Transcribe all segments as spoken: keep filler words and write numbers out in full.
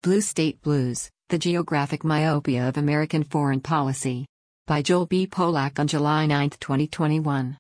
Blue State Blues, The Geographic Myopia of American Foreign Policy. By Joel B. Polak on July ninth, twenty twenty-one.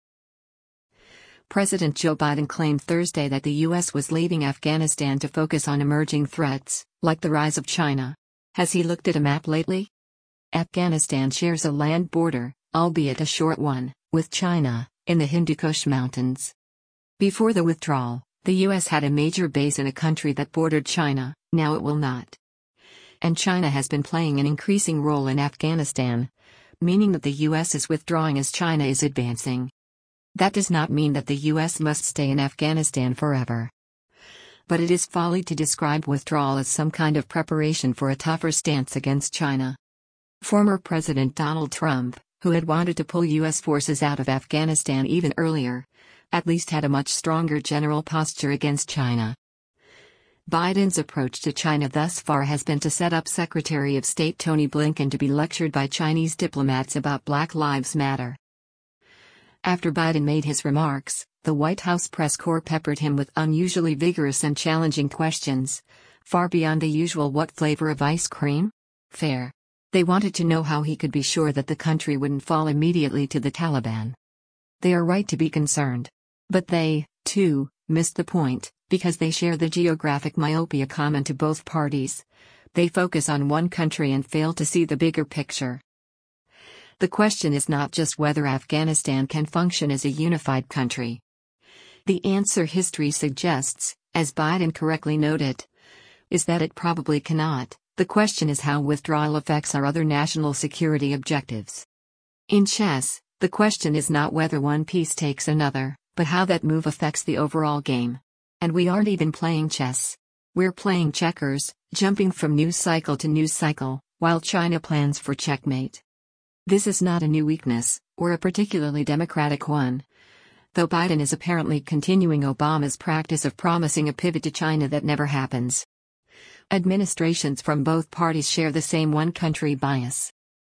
President Joe Biden claimed Thursday that the U S was leaving Afghanistan to focus on emerging threats, like the rise of China. Has he looked at a map lately? Afghanistan shares a land border, albeit a short one, with China, in the Hindu Kush Mountains. Before the withdrawal, the U S had a major base in a country that bordered China. Now it will not. And China has been playing an increasing role in Afghanistan, meaning that the U S is withdrawing as China is advancing. That does not mean that the U S must stay in Afghanistan forever. But it is folly to describe withdrawal as some kind of preparation for a tougher stance against China. Former President Donald Trump, who had wanted to pull U S forces out of Afghanistan even earlier, at least had a much stronger general posture against China. Biden's approach to China thus far has been to set up Secretary of State Tony Blinken to be lectured by Chinese diplomats about Black Lives Matter. After Biden made his remarks, the White House press corps peppered him with unusually vigorous and challenging questions, far beyond the usual "what flavor of ice cream?" fare. They wanted to know how he could be sure that the country wouldn't fall immediately to the Taliban. They are right to be concerned. But they, too, missed the point, because they share the geographic myopia common to both parties. They focus on one country and fail to see the bigger picture. The question is not just whether Afghanistan can function as a unified country. The answer history suggests, as Biden correctly noted, is that it probably cannot. The question is how withdrawal affects our other national security objectives. In chess, the question is not whether one piece takes another, but how that move affects the overall game. And we aren't even playing chess. We're playing checkers, jumping from news cycle to news cycle, while China plans for checkmate. This is not a new weakness, or a particularly democratic one. Though Biden is apparently continuing Obama's practice of promising a pivot to China that never happens. Administrations from both parties share the same one-country bias.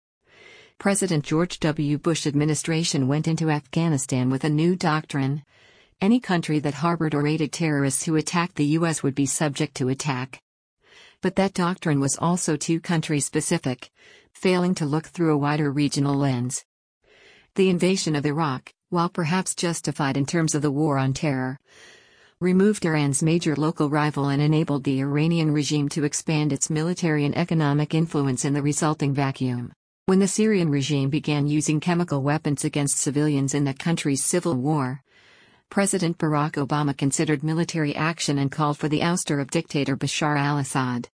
President George W. Bush administration went into Afghanistan with a new doctrine. Any country that harbored or aided terrorists who attacked the U S would be subject to attack. But that doctrine was also too country-specific, failing to look through a wider regional lens. The invasion of Iraq, while perhaps justified in terms of the war on terror, removed Iran's major local rival and enabled the Iranian regime to expand its military and economic influence in the resulting vacuum. When the Syrian regime began using chemical weapons against civilians in that country's civil war, President Barack Obama considered military action and called for the ouster of dictator Bashar al-Assad.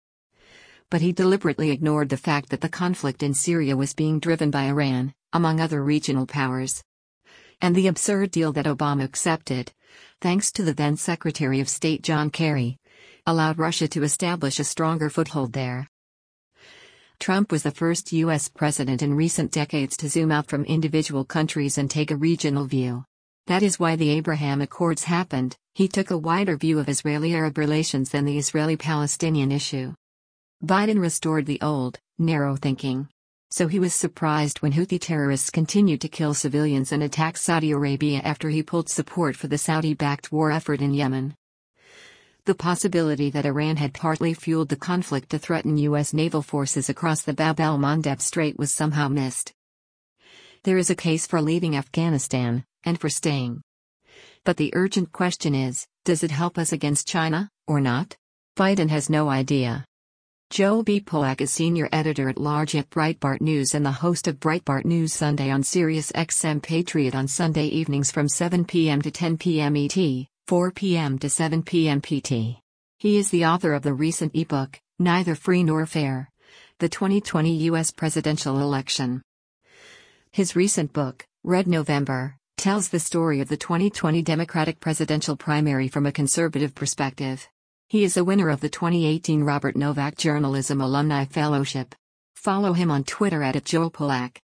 But he deliberately ignored the fact that the conflict in Syria was being driven by Iran, among other regional powers. And the absurd deal that Obama accepted, thanks to the then Secretary of State John Kerry, allowed Russia to establish a stronger foothold there. Trump was the first U S president in recent decades to zoom out from individual countries and take a regional view. That is why the Abraham Accords happened. He took a wider view of Israeli-Arab relations than the Israeli-Palestinian issue. Biden restored the old, narrow thinking. So he was surprised when Houthi terrorists continued to kill civilians and attack Saudi Arabia after he pulled support for the Saudi-backed war effort in Yemen. The possibility that Iran had partly fueled the conflict to threaten U S naval forces across the Bab el-Mandeb Strait was somehow missed. There is a case for leaving Afghanistan, and for staying. But the urgent question is, does it help us against China, or not? Biden has no idea. Joel B. Polak is senior editor-at-large at Breitbart News and the host of Breitbart News Sunday on Sirius X M Patriot on Sunday evenings from seven p m to ten p m E T, four p m to seven p m P T. He is the author of the recent ebook, Neither Free Nor Fair: The twenty twenty U S Presidential Election. His recent book, Red November, tells the story of the twenty twenty Democratic presidential primary from a conservative perspective. He is a winner of the twenty eighteen Robert Novak Journalism Alumni Fellowship. Follow him on Twitter at Joel Polak.